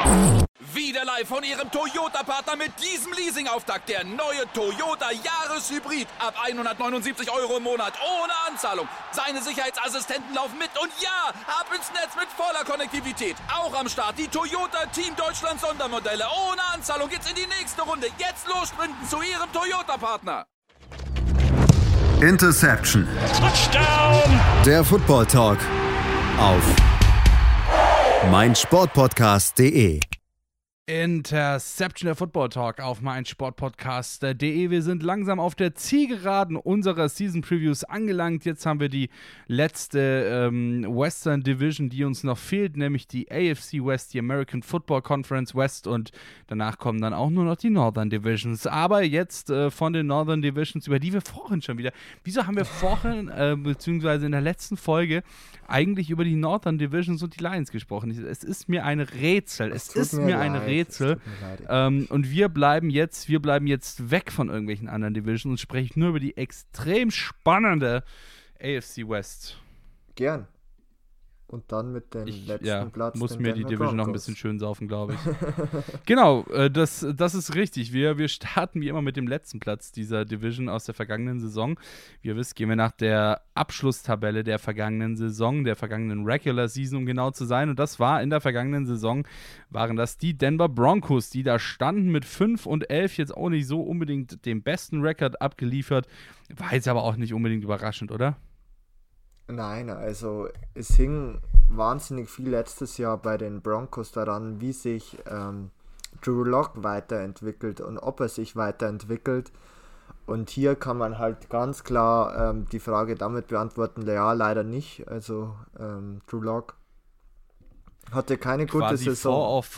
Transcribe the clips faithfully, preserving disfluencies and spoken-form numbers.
Wieder live von Ihrem Toyota-Partner mit diesem Leasing-Auftakt. Der neue Toyota Jahreshybrid. Ab hundertneunundsiebzig Euro im Monat. Ohne Anzahlung. Seine Sicherheitsassistenten laufen mit. Und ja, ab ins Netz mit voller Konnektivität. Auch am Start die Toyota Team Deutschland Sondermodelle. Ohne Anzahlung geht's in die nächste Runde. Jetzt los sprinten zu Ihrem Toyota-Partner. Interception. Touchdown. Der Football Talk auf meinsportpodcast punkt de. Interception, der Football Talk auf meinsportpodcast punkt de. Wir sind langsam auf der Zielgeraden unserer Season Previews angelangt. Jetzt haben wir die letzte ähm, Western Division, die uns noch fehlt, nämlich die A F C West, die American Football Conference West, und danach kommen dann auch nur noch die Northern Divisions. Aber jetzt äh, von den Northern Divisions, über die wir vorhin schon wieder, wieso haben wir vorhin, äh, beziehungsweise in der letzten Folge, eigentlich über die Northern Divisions und die Lions gesprochen? Es ist mir ein Rätsel. Es ist mir, mir ein Rätsel. Rätsel. Ähm, und wir bleiben jetzt, wir bleiben jetzt weg von irgendwelchen anderen Divisions und sprechen nur über die extrem spannende A F C West. Gern. Und dann mit dem ich, letzten ja, Platz. muss mir die Denver Division Broncos noch ein bisschen schön saufen, glaube ich. Genau, äh, das, das ist richtig. Wir, wir starten wie immer mit dem letzten Platz dieser Division aus der vergangenen Saison. Wie ihr wisst, gehen wir nach der Abschlusstabelle der vergangenen Saison, der vergangenen Regular Season, um genau zu sein. Und das war in der vergangenen Saison, waren das die Denver Broncos, die da standen mit fünf und elf, jetzt auch nicht so unbedingt den besten Rekord abgeliefert. War jetzt aber auch nicht unbedingt überraschend, oder? Nein, also es hing wahnsinnig viel letztes Jahr bei den Broncos daran, wie sich ähm, Drew Lock weiterentwickelt und ob er sich weiterentwickelt. Und hier kann man halt ganz klar ähm, die Frage damit beantworten, ja, leider nicht. Also ähm, Drew Lock hatte keine gute Quasi Saison.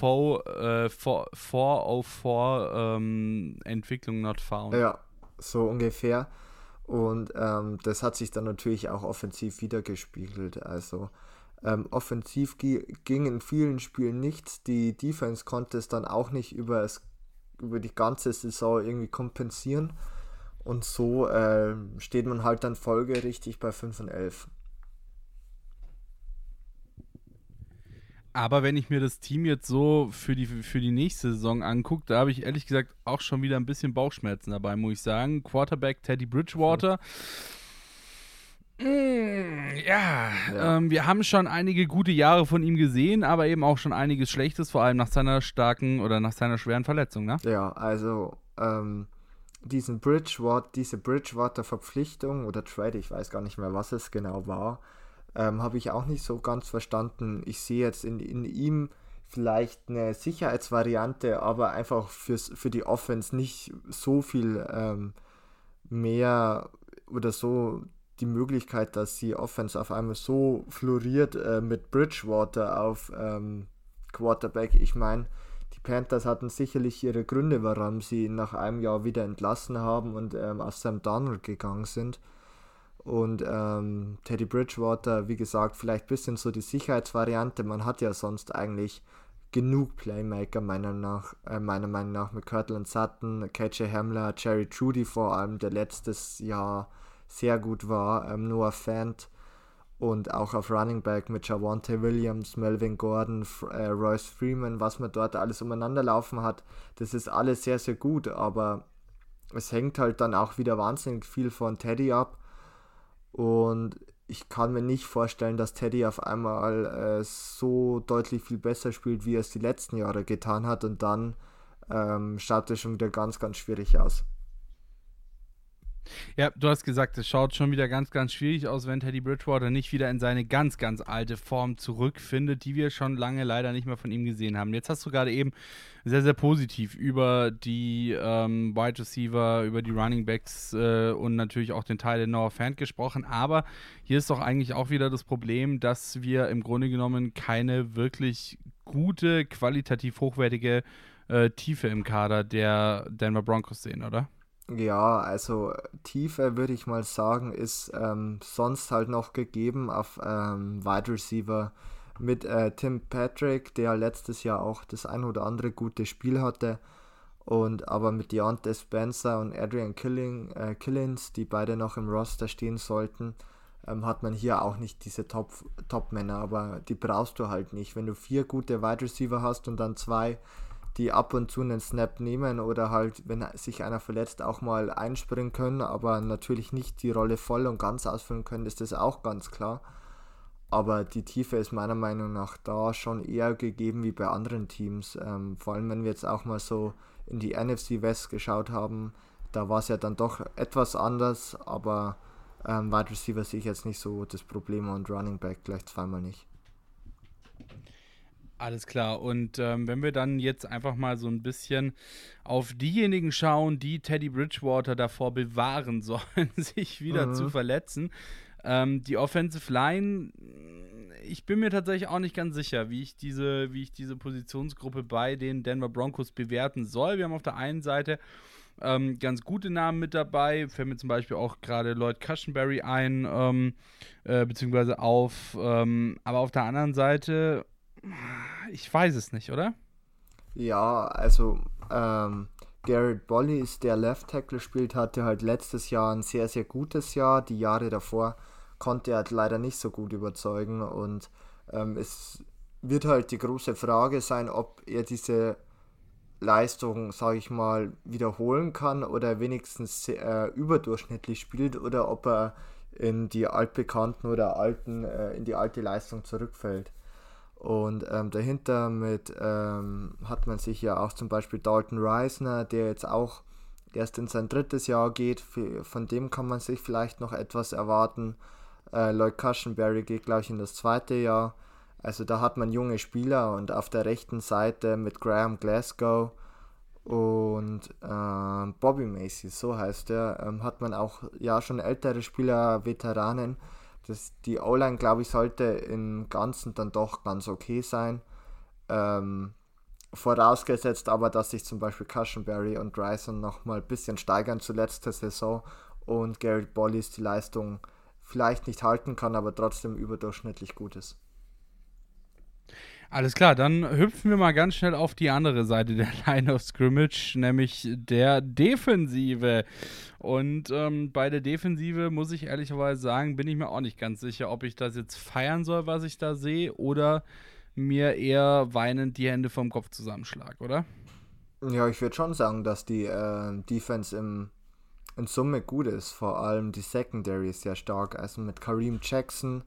vier auf vier ähm, Entwicklung not found. Ja, so ungefähr. Und ähm, das hat sich dann natürlich auch offensiv wiedergespiegelt. Also ähm, offensiv g- ging in vielen Spielen nichts. Die Defense konnte es dann auch nicht über, es, über die ganze Saison irgendwie kompensieren. Und so äh, steht man halt dann folgerichtig bei fünf und elf. Aber wenn ich mir das Team jetzt so für die, für die nächste Saison angucke, da habe ich ehrlich gesagt auch schon wieder ein bisschen Bauchschmerzen dabei, muss ich sagen. Quarterback Teddy Bridgewater. Mm, ja, Ja. Ähm, wir haben schon einige gute Jahre von ihm gesehen, aber eben auch schon einiges Schlechtes, vor allem nach seiner starken oder nach seiner schweren Verletzung, ne? Ja, also ähm, diesen Bridgewater, diese Bridgewater-Verpflichtung oder Trade, ich weiß gar nicht mehr, was es genau war, Ähm, habe ich auch nicht so ganz verstanden. Ich sehe jetzt in, in ihm vielleicht eine Sicherheitsvariante, aber einfach fürs, für die Offense nicht so viel ähm, mehr oder so die Möglichkeit, dass die Offense auf einmal so floriert äh, mit Bridgewater auf ähm, Quarterback. Ich meine, die Panthers hatten sicherlich ihre Gründe, warum sie ihn nach einem Jahr wieder entlassen haben und ähm, aus Sam Darnold gegangen sind. Und ähm, Teddy Bridgewater, wie gesagt, vielleicht ein bisschen so die Sicherheitsvariante. Man hat ja sonst eigentlich genug Playmaker, meiner, nach, äh, meiner Meinung nach, mit Cortland Sutton, K J Hamler, Jerry Jeudy vor allem, der letztes Jahr sehr gut war, ähm, Noah Fant und auch auf Running Back mit Javonte Williams, Melvin Gordon, F- äh, Royce Freeman, was man dort alles umeinander laufen hat. Das ist alles sehr, sehr gut, aber es hängt halt dann auch wieder wahnsinnig viel von Teddy ab. Und ich kann mir nicht vorstellen, dass Teddy auf einmal äh, so deutlich viel besser spielt, wie er es die letzten Jahre getan hat. Und dann ähm, schaut es schon wieder ganz, ganz schwierig aus. Ja, du hast gesagt, es schaut schon wieder ganz, ganz schwierig aus, wenn Teddy Bridgewater nicht wieder in seine ganz, ganz alte Form zurückfindet, die wir schon lange leider nicht mehr von ihm gesehen haben. Jetzt hast du gerade eben sehr, sehr positiv über die ähm, Wide Receiver, über die Running Backs äh, und natürlich auch den Teil der Noah Fant gesprochen, aber hier ist doch eigentlich auch wieder das Problem, dass wir im Grunde genommen keine wirklich gute, qualitativ hochwertige äh, Tiefe im Kader der Denver Broncos sehen, oder? Ja, also Tiefe würde ich mal sagen, ist ähm, sonst halt noch gegeben auf ähm, Wide Receiver mit äh, Tim Patrick, der letztes Jahr auch das ein oder andere gute Spiel hatte, und aber mit Deontay Spencer und Adrian Killing, äh, Killins, die beide noch im Roster stehen sollten, ähm, hat man hier auch nicht diese Top, Top-Männer, aber die brauchst du halt nicht. Wenn du vier gute Wide Receiver hast und dann zwei, die ab und zu einen Snap nehmen oder halt, wenn sich einer verletzt, auch mal einspringen können, aber natürlich nicht die Rolle voll und ganz ausfüllen können, ist das auch ganz klar. Aber die Tiefe ist meiner Meinung nach da schon eher gegeben wie bei anderen Teams. Ähm, vor allem, wenn wir jetzt auch mal so in die N F C West geschaut haben, da war es ja dann doch etwas anders, aber ähm, Wide Receiver sehe ich jetzt nicht so das Problem und Running Back gleich zweimal nicht. Alles klar. Und ähm, wenn wir dann jetzt einfach mal so ein bisschen auf diejenigen schauen, die Teddy Bridgewater davor bewahren sollen, sich wieder mhm. zu verletzen. Ähm, die Offensive Line, ich bin mir tatsächlich auch nicht ganz sicher, wie ich diese, wie ich diese Positionsgruppe bei den Denver Broncos bewerten soll. Wir haben auf der einen Seite ähm, ganz gute Namen mit dabei, fällt mir zum Beispiel auch gerade Lloyd Cushenberry ein, ähm, äh, beziehungsweise auf, ähm, aber auf der anderen Seite, ich weiß es nicht, oder? Ja, also ähm, Garrett Bolles, der Left Tackle spielt, hatte halt letztes Jahr ein sehr, sehr gutes Jahr. Die Jahre davor konnte er halt leider nicht so gut überzeugen und ähm, es wird halt die große Frage sein, ob er diese Leistung, sage ich mal, wiederholen kann oder wenigstens äh, überdurchschnittlich spielt oder ob er in die altbekannten oder alten, äh, in die alte Leistung zurückfällt. Und ähm, dahinter mit ähm, hat man sich ja auch zum Beispiel Dalton Reisner, der jetzt auch erst in sein drittes Jahr geht. Für, von dem kann man sich vielleicht noch etwas erwarten. Äh, Lloyd Cushenberry geht, glaube ich, in das zweite Jahr. Also da hat man junge Spieler und auf der rechten Seite mit Graham Glasgow und äh, Bobby Macy, so heißt er, ähm, hat man auch ja schon ältere Spieler, Veteranen. Das, die O-Line, glaube ich, sollte im Ganzen dann doch ganz okay sein. Ähm, vorausgesetzt aber, dass sich zum Beispiel Cushenberry und Bryson noch mal ein bisschen steigern zu letzter Saison und Garrett Bolles die Leistung vielleicht nicht halten kann, aber trotzdem überdurchschnittlich gut ist. Alles klar, dann hüpfen wir mal ganz schnell auf die andere Seite der Line of Scrimmage, nämlich der Defensive. Und ähm, bei der Defensive muss ich ehrlicherweise sagen, bin ich mir auch nicht ganz sicher, ob ich das jetzt feiern soll, was ich da sehe, oder mir eher weinend die Hände vom Kopf zusammenschlag, oder? Ja, ich würde schon sagen, dass die äh, Defense im, in Summe gut ist. Vor allem die Secondary ist sehr stark. Also mit Kareem Jackson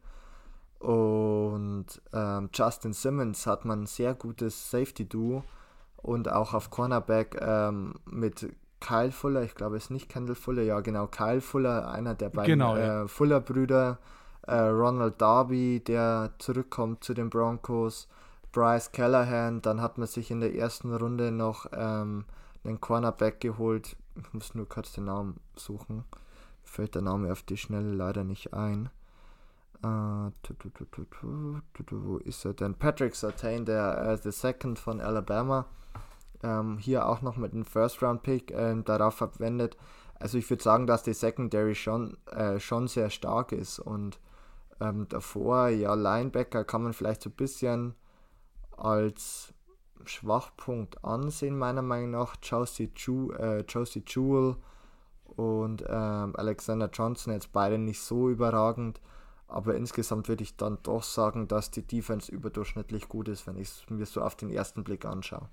und ähm, Justin Simmons hat man ein sehr gutes Safety-Duo und auch auf Cornerback ähm, mit Kyle Fuller, ich glaube es ist nicht Kendall Fuller, ja genau, Kyle Fuller, einer der beiden genau, ja. äh, Fuller-Brüder, äh, Ronald Darby, der zurückkommt zu den Broncos, Bryce Callahan, dann hat man sich in der ersten Runde noch ähm, einen Cornerback geholt, ich muss nur kurz den Namen suchen, mir fällt der Name auf die Schnelle leider nicht ein. Uh, tu, tu, tu, tu, tu, tu, tu, wo ist er denn? Patrick Surtain, der uh, the Second von Alabama, ähm, hier auch noch mit einem First-Round-Pick äh, darauf verwendet. Also ich würde sagen, dass die Secondary schon, äh, schon sehr stark ist und ähm, davor, ja, Linebacker kann man vielleicht so ein bisschen als Schwachpunkt ansehen, meiner Meinung nach. Josie, Ju- äh, Josie Jewell und ähm, Alexander Johnson, jetzt beide nicht so überragend. Aber insgesamt würde ich dann doch sagen, dass die Defense überdurchschnittlich gut ist, wenn ich es mir so auf den ersten Blick anschaue.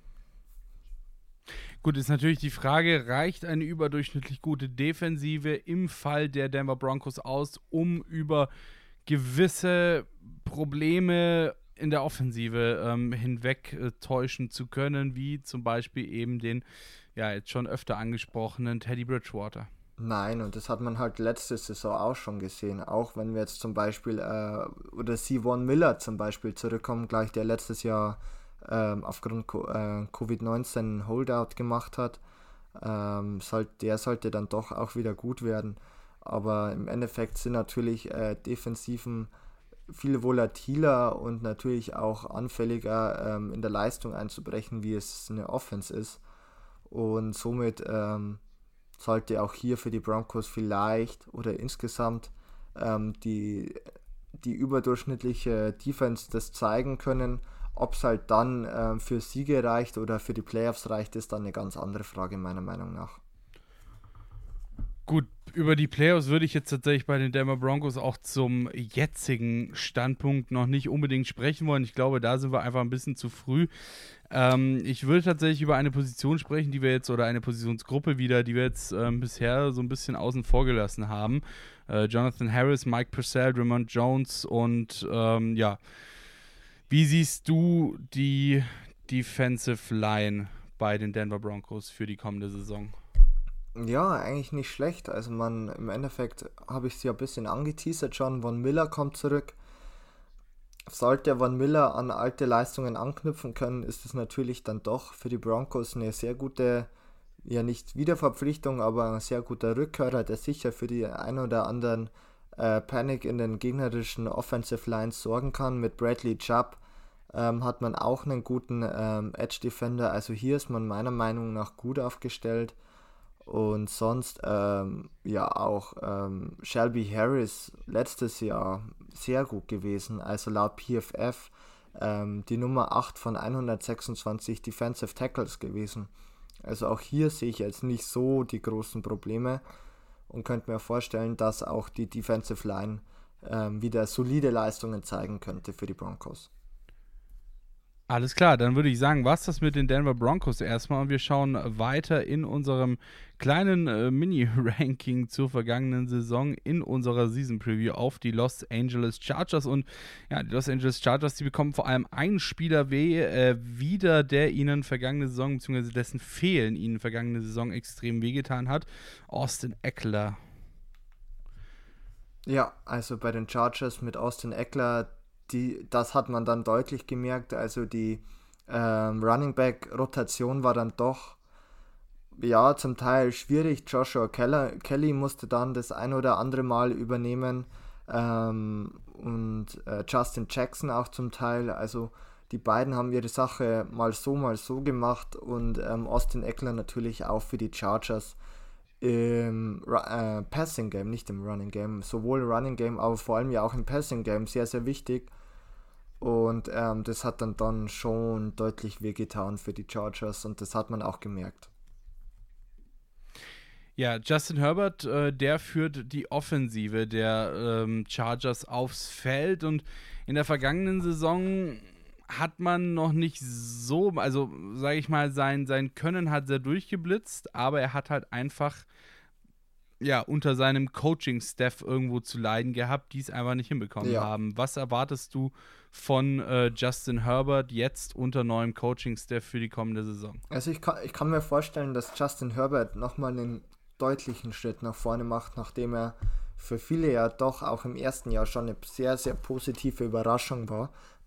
Gut, ist natürlich die Frage, reicht eine überdurchschnittlich gute Defensive im Fall der Denver Broncos aus, um über gewisse Probleme in der Offensive ähm, hinweg äh, täuschen zu können, wie zum Beispiel eben den ja jetzt schon öfter angesprochenen Teddy Bridgewater? Nein, und das hat man halt letzte Saison auch schon gesehen. Auch wenn wir jetzt zum Beispiel, äh, oder Von Miller zum Beispiel zurückkommen, gleich der letztes Jahr ähm, aufgrund Co- äh, Covid neunzehn einen Holdout gemacht hat. Ähm, soll, der sollte dann doch auch wieder gut werden. Aber im Endeffekt sind natürlich äh, Defensiven viel volatiler und natürlich auch anfälliger ähm, in der Leistung einzubrechen, wie es eine Offense ist. Und somit ähm, sollte auch hier für die Broncos vielleicht oder insgesamt ähm, die, die überdurchschnittliche Defense das zeigen können. Ob es halt dann ähm, für Siege reicht oder für die Playoffs reicht, ist dann eine ganz andere Frage meiner Meinung nach. Gut, über die Playoffs würde ich jetzt tatsächlich bei den Denver Broncos auch zum jetzigen Standpunkt noch nicht unbedingt sprechen wollen. Ich glaube, da sind wir einfach ein bisschen zu früh. Ähm, ich würde tatsächlich über eine Position sprechen, die wir jetzt, oder eine Positionsgruppe wieder, die wir jetzt ähm, bisher so ein bisschen außen vor gelassen haben. Äh, Jonathan Harris, Mike Purcell, Ramon Jones und ähm, ja, wie siehst du die Defensive Line bei den Denver Broncos für die kommende Saison? Ja, eigentlich nicht schlecht. Also man, im Endeffekt habe ich sie ja ein bisschen angeteasert schon. Von Miller kommt zurück. Sollte Von Miller an alte Leistungen anknüpfen können, ist es natürlich dann doch für die Broncos eine sehr gute, ja nicht Wiederverpflichtung, aber ein sehr guter Rückkehrer, der sicher für die ein oder anderen äh, Panic in den gegnerischen Offensive Lines sorgen kann. Mit Bradley Chubb ähm, hat man auch einen guten ähm, Edge Defender. Also hier ist man meiner Meinung nach gut aufgestellt. Und sonst, ähm, ja auch ähm, Shelby Harris letztes Jahr sehr gut gewesen, also laut P F F ähm, die Nummer acht von hundertsechsundzwanzig Defensive Tackles gewesen. Also auch hier sehe ich jetzt nicht so die großen Probleme und könnte mir vorstellen, dass auch die Defensive Line ähm, wieder solide Leistungen zeigen könnte für die Broncos. Alles klar, dann würde ich sagen, was das mit den Denver Broncos erstmal und wir schauen weiter in unserem kleinen äh, Mini-Ranking zur vergangenen Saison in unserer Season Preview auf die Los Angeles Chargers und ja, die Los Angeles Chargers, die bekommen vor allem einen Spieler weh, äh, wieder, der ihnen vergangene Saison, beziehungsweise dessen Fehlen ihnen vergangene Saison extrem wehgetan hat, Austin Ekeler. Ja, also bei den Chargers mit Austin Ekeler, Die, das hat man dann deutlich gemerkt, also die ähm, Running Back Rotation war dann doch ja zum Teil schwierig. Joshua Keller, Kelly musste dann das ein oder andere Mal übernehmen ähm, und äh, Justin Jackson auch zum Teil, also die beiden haben ihre Sache mal so, mal so gemacht und ähm, Austin Ekeler natürlich auch für die Chargers im äh, Passing Game, nicht im Running Game, sowohl Running Game, aber vor allem ja auch im Passing Game sehr, sehr wichtig. Und ähm, das hat dann, dann schon deutlich wehgetan für die Chargers und das hat man auch gemerkt. Ja, Justin Herbert, äh, der führt die Offensive der ähm, Chargers aufs Feld und in der vergangenen Saison hat man noch nicht so, also sage ich mal, sein, sein Können hat sehr durchgeblitzt, aber er hat halt einfach ja, unter seinem Coaching-Staff irgendwo zu leiden gehabt, die es einfach nicht hinbekommen ja. haben. Was erwartest du von äh, Justin Herbert jetzt unter neuem Coaching-Staff für die kommende Saison? Also ich kann, ich kann mir vorstellen, dass Justin Herbert nochmal einen deutlichen Schritt nach vorne macht, nachdem er für viele ja doch auch im ersten Jahr schon eine sehr, sehr positive Überraschung war.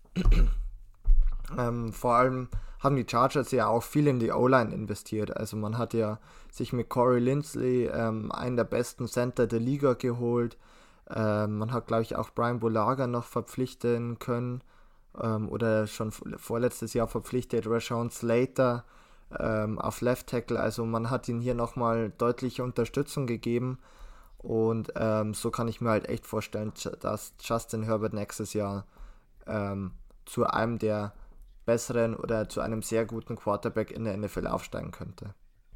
ähm, vor allem haben die Chargers ja auch viel in die O-Line investiert. Also man hat ja sich mit Corey Linsley ähm, einen der besten Center der Liga geholt. Ähm, man hat, glaube ich, auch Brian Bulaga noch verpflichten können ähm, oder schon vorletztes Jahr verpflichtet, Rashawn Slater ähm, auf Left Tackle. Also man hat ihm hier nochmal deutliche Unterstützung gegeben und ähm, so kann ich mir halt echt vorstellen, dass Justin Herbert nächstes Jahr ähm, zu einem der besseren oder zu einem sehr guten Quarterback in der N F L aufsteigen könnte.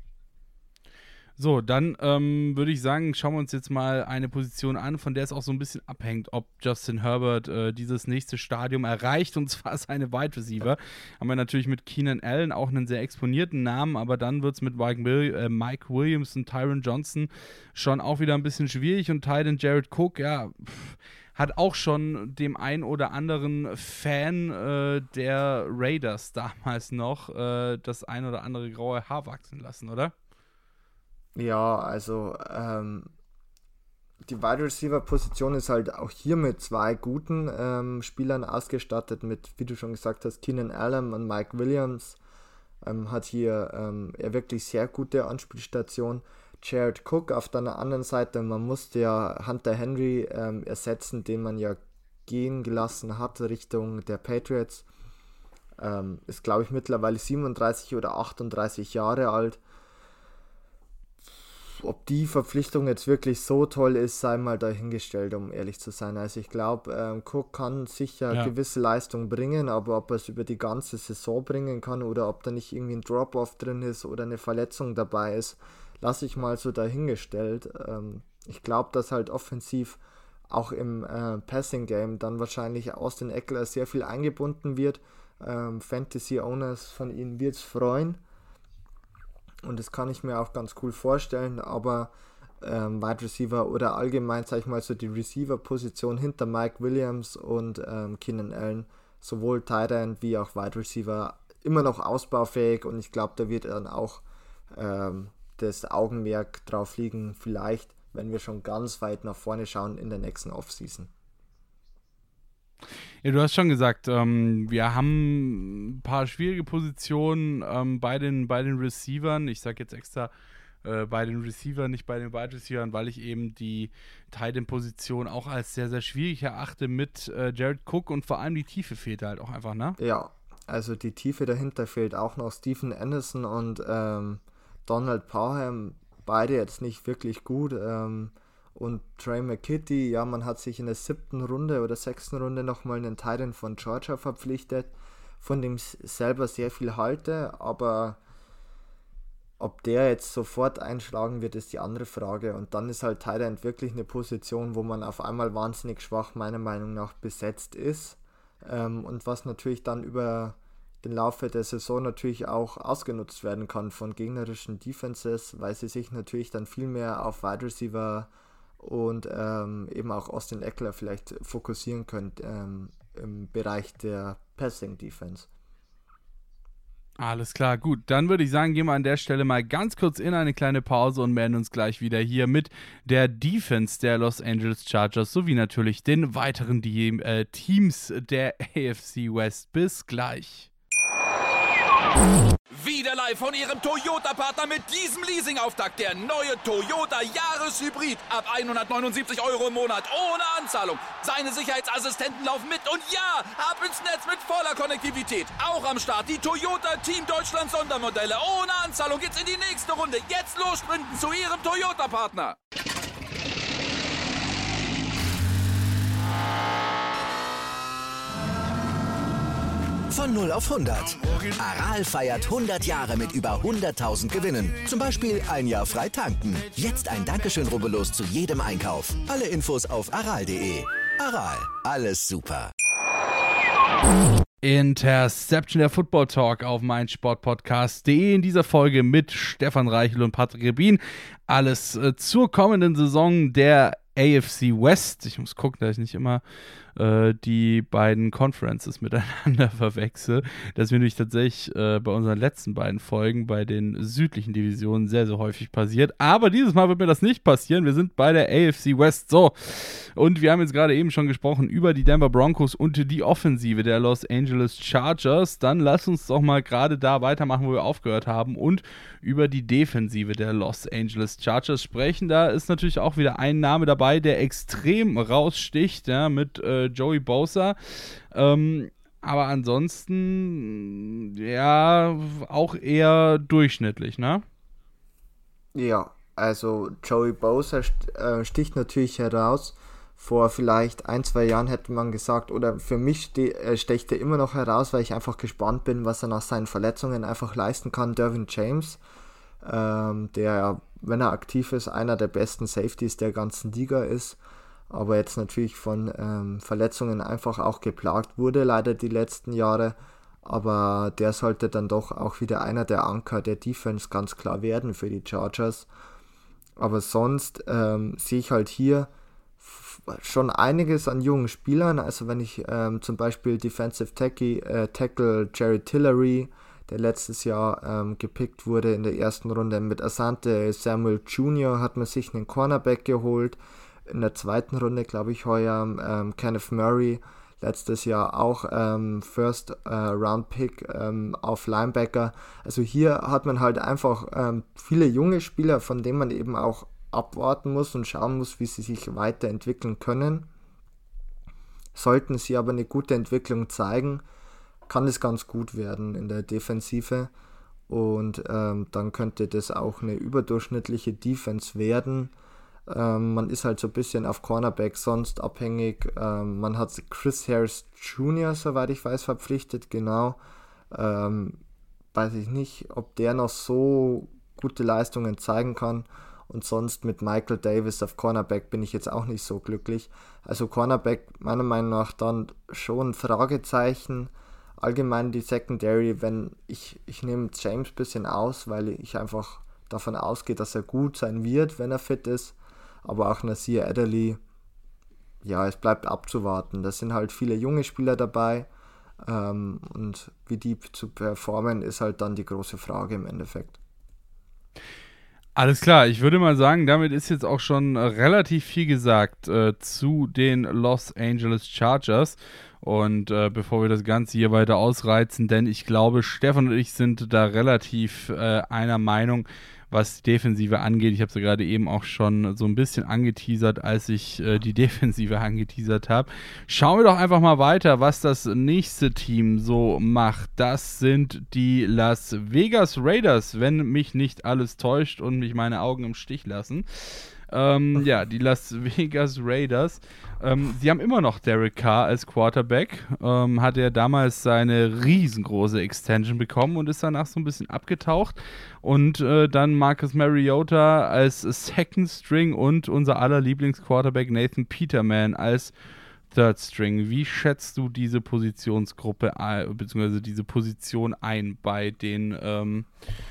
So, dann ähm, würde ich sagen, schauen wir uns jetzt mal eine Position an, von der es auch so ein bisschen abhängt, ob Justin Herbert äh, dieses nächste Stadium erreicht, und zwar seine Wide Receiver. Haben wir natürlich mit Keenan Allen auch einen sehr exponierten Namen, aber dann wird es mit Mike, Will- äh, Mike Williams und Tyron Johnson schon auch wieder ein bisschen schwierig und Tight End Jared Cook, ja, pff, hat auch schon dem ein oder anderen Fan äh, der Raiders damals noch äh, das ein oder andere graue Haar wachsen lassen, oder? Ja, also ähm, die Wide Receiver Position ist halt auch hier mit zwei guten ähm, Spielern ausgestattet, mit, wie du schon gesagt hast, Keenan Allen und Mike Williams. Ähm, hat hier ähm, er wirklich sehr gute Anspielstation. Jared Cook auf der anderen Seite, man musste ja Hunter Henry ähm, ersetzen, den man ja gehen gelassen hat Richtung der Patriots. Ähm, ist, glaube ich, mittlerweile siebenunddreißig oder achtunddreißig Jahre alt. Ob die Verpflichtung jetzt wirklich so toll ist, sei mal dahingestellt, um ehrlich zu sein. Also ich glaube, ähm, Cook kann sicher ja. gewisse Leistung bringen, aber ob er es über die ganze Saison bringen kann oder ob da nicht irgendwie ein Drop-Off drin ist oder eine Verletzung dabei ist, lasse ich mal so dahingestellt. Ähm, ich glaube, dass halt offensiv auch im äh, Passing-Game dann wahrscheinlich Austin Eckler sehr viel eingebunden wird. Ähm, Fantasy-Owners von ihnen wird es freuen. Und das kann ich mir auch ganz cool vorstellen, aber ähm, Wide Receiver oder allgemein, sag ich mal, so die Receiver-Position hinter Mike Williams und ähm, Keenan Allen, sowohl Tight End wie auch Wide Receiver, immer noch ausbaufähig, und ich glaube, da wird dann auch ähm, das Augenmerk drauf liegen, vielleicht, wenn wir schon ganz weit nach vorne schauen in der nächsten Offseason. Ja, du hast schon gesagt, ähm, wir haben ein paar schwierige Positionen ähm, bei, den, bei den Receivern. Ich sage jetzt extra äh, bei den Receivern, nicht bei den Wide Receivern, weil ich eben die Tight End Position auch als sehr, sehr schwierig erachte mit äh, Jared Cook, und vor allem die Tiefe fehlt halt auch einfach, ne? Ja, also die Tiefe dahinter fehlt auch noch. Stephen Anderson und ähm, Donald Parham, beide jetzt nicht wirklich gut. Ähm, und Trey McKitty, ja, man hat sich in der siebten Runde oder sechsten Runde nochmal einen Tight End von Georgia verpflichtet, von dem ich selber sehr viel halte, aber ob der jetzt sofort einschlagen wird, ist die andere Frage. Und dann ist halt Tight End wirklich eine Position, wo man auf einmal wahnsinnig schwach meiner Meinung nach besetzt ist, ähm, und was natürlich dann über den Laufe der Saison natürlich auch ausgenutzt werden kann von gegnerischen Defenses, weil sie sich natürlich dann viel mehr auf Wide Receiver und ähm, eben auch Austin Eckler vielleicht fokussieren könnt ähm, im Bereich der Passing Defense. Alles klar, gut. Dann würde ich sagen, gehen wir an der Stelle mal ganz kurz in eine kleine Pause und melden uns gleich wieder hier mit der Defense der Los Angeles Chargers sowie natürlich den weiteren die, äh, Teams der A F C West. Bis gleich. Wieder live von Ihrem Toyota-Partner mit diesem Leasing-Auftakt. Der neue Toyota Jahreshybrid. Ab hundertneunundsiebzig Euro im Monat. Ohne Anzahlung. Seine Sicherheitsassistenten laufen mit. Und ja, ab ins Netz mit voller Konnektivität. Auch am Start die Toyota Team Deutschland Sondermodelle. Ohne Anzahlung geht's in die nächste Runde. Jetzt los sprinten zu Ihrem Toyota-Partner. Von null auf hundert. Aral feiert hundert Jahre mit über hunderttausend Gewinnen. Zum Beispiel ein Jahr frei tanken. Jetzt ein Dankeschön, rubbellos zu jedem Einkauf. Alle Infos auf aral punkt de. Aral, alles super. Interception, der Football Talk auf meinsportpodcast punkt de. In dieser Folge mit Stefan Reichel und Patrick Rebin. Alles äh, zur kommenden Saison der A F C West. Ich muss gucken, dass ich nicht immer äh, die beiden Conferences miteinander verwechsel. Das ist mir nämlich tatsächlich äh, bei unseren letzten beiden Folgen bei den südlichen Divisionen sehr, sehr häufig passiert. Aber dieses Mal wird mir das nicht passieren. Wir sind bei der A F C West. So, und wir haben jetzt gerade eben schon gesprochen über die Denver Broncos und die Offensive der Los Angeles Chargers. Dann lass uns doch mal gerade da weitermachen, wo wir aufgehört haben, und über die Defensive der Los Angeles Chargers sprechen. Da ist natürlich auch wieder ein Name dabei, der extrem raussticht, ja, mit äh, Joey Bosa. Ähm, aber ansonsten, ja, auch eher durchschnittlich, ne? Ja, also Joey Bosa st- äh, sticht natürlich heraus. Vor vielleicht ein, zwei Jahren hätte man gesagt, oder für mich ste- äh, stecht er immer noch heraus, weil ich einfach gespannt bin, was er nach seinen Verletzungen einfach leisten kann. Derwin James, ähm, der, wenn er aktiv ist, einer der besten Safeties der ganzen Liga ist, aber jetzt natürlich von ähm, Verletzungen einfach auch geplagt wurde, leider die letzten Jahre. Aber der sollte dann doch auch wieder einer der Anker der Defense ganz klar werden für die Chargers. Aber sonst ähm, sehe ich halt hier f- schon einiges an jungen Spielern. Also wenn ich ähm, zum Beispiel Defensive Tackle, äh, Tackle Jared Tillery, der letztes Jahr ähm, gepickt wurde in der ersten Runde, mit Asante Samuel Junior hat man sich einen Cornerback geholt. In der zweiten Runde, glaube ich, heuer ähm, Kenneth Murray, letztes Jahr auch ähm, First äh, Round Pick ähm, auf Linebacker. Also hier hat man halt einfach ähm, viele junge Spieler, von denen man eben auch abwarten muss und schauen muss, wie sie sich weiterentwickeln können. Sollten sie aber eine gute Entwicklung zeigen, kann es ganz gut werden in der Defensive, und ähm, dann könnte das auch eine überdurchschnittliche Defense werden. Ähm, man ist halt so ein bisschen auf Cornerback sonst abhängig. Ähm, man hat Chris Harris Junior, soweit ich weiß, verpflichtet, genau. Ähm, weiß ich nicht, ob der noch so gute Leistungen zeigen kann. Und sonst mit Michael Davis auf Cornerback bin ich jetzt auch nicht so glücklich. Also Cornerback meiner Meinung nach dann schon Fragezeichen. Allgemein die Secondary, wenn ich, ich nehme James ein bisschen aus, weil ich einfach davon ausgehe, dass er gut sein wird, wenn er fit ist. Aber auch Nasir Adderley, ja, es bleibt abzuwarten. Da sind halt viele junge Spieler dabei. Ähm, und wie die zu performen, ist halt dann die große Frage im Endeffekt. Alles klar, ich würde mal sagen, damit ist jetzt auch schon äh, relativ viel gesagt äh, zu den Los Angeles Chargers. Und äh, bevor wir das Ganze hier weiter ausreizen, denn ich glaube, Stefan und ich sind da relativ äh, einer Meinung, was die Defensive angeht. Ich habe sie gerade eben auch schon so ein bisschen angeteasert, als ich äh, die Defensive angeteasert habe. Schauen wir doch einfach mal weiter, was das nächste Team so macht. Das sind die Las Vegas Raiders, wenn mich nicht alles täuscht und mich meine Augen im Stich lassen. Ähm, ja, die Las Vegas Raiders. Ähm, sie haben immer noch Derek Carr als Quarterback. Ähm, hat er damals seine riesengroße Extension bekommen und ist danach so ein bisschen abgetaucht. Und äh, dann Marcus Mariota als Second String und unser aller Lieblingsquarterback Nathan Peterman als Third String. Wie schätzt du diese Positionsgruppe ein, beziehungsweise diese Position ein bei den ähm,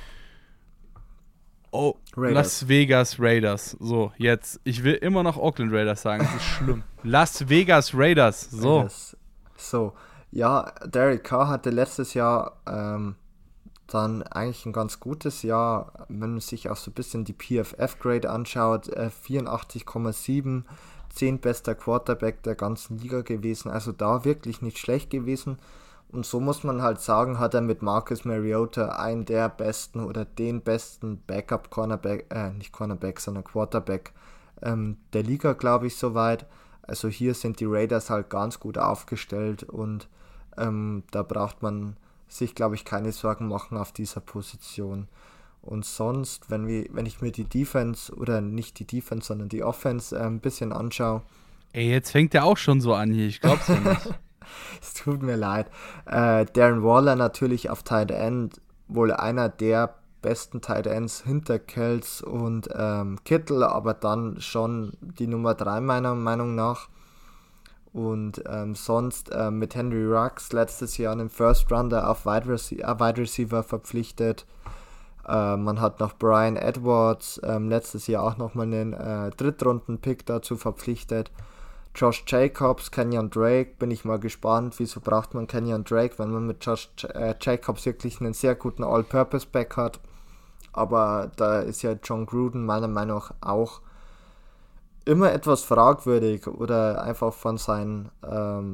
Oh, Raiders. Las Vegas Raiders. So, jetzt. Ich will immer noch Oakland Raiders sagen. Das ist schlimm. Las Vegas Raiders. So. Raiders. So, ja, Derek Carr hatte letztes Jahr ähm, dann eigentlich ein ganz gutes Jahr, wenn man sich auch so ein bisschen die P F F-Grade anschaut. Äh, vierundachtzig Komma sieben, zehntbester Quarterback der ganzen Liga gewesen. Also da wirklich nicht schlecht gewesen. Und so muss man halt sagen, hat er mit Marcus Mariota einen der besten oder den besten Backup-Cornerback, äh, nicht Cornerback, sondern Quarterback ähm, der Liga, glaube ich, soweit. Also hier sind die Raiders halt ganz gut aufgestellt und ähm, da braucht man sich, glaube ich, keine Sorgen machen auf dieser Position. Und sonst, wenn, wir, wenn ich mir die Defense, oder nicht die Defense, sondern die Offense äh, ein bisschen anschaue. Ey, jetzt fängt der auch schon so an hier, ich glaub's ja nicht. Es tut mir leid. Äh, Darren Waller natürlich auf Tight End, wohl einer der besten Tight Ends hinter Kelce und ähm, Kittle, aber dann schon die Nummer drei meiner Meinung nach. Und ähm, sonst äh, mit Henry Ruggs letztes Jahr einen First Rounder auf Wide, Rece- äh, Wide Receiver verpflichtet. Äh, man hat noch Brian Edwards äh, letztes Jahr auch nochmal einen äh, Drittrunden-Pick dazu verpflichtet. Josh Jacobs, Kenyon Drake, bin ich mal gespannt, wieso braucht man Kenyon Drake, wenn man mit Josh äh, Jacobs wirklich einen sehr guten All-Purpose-Back hat. Aber da ist ja John Gruden meiner Meinung nach auch immer etwas fragwürdig oder einfach von seinen ähm,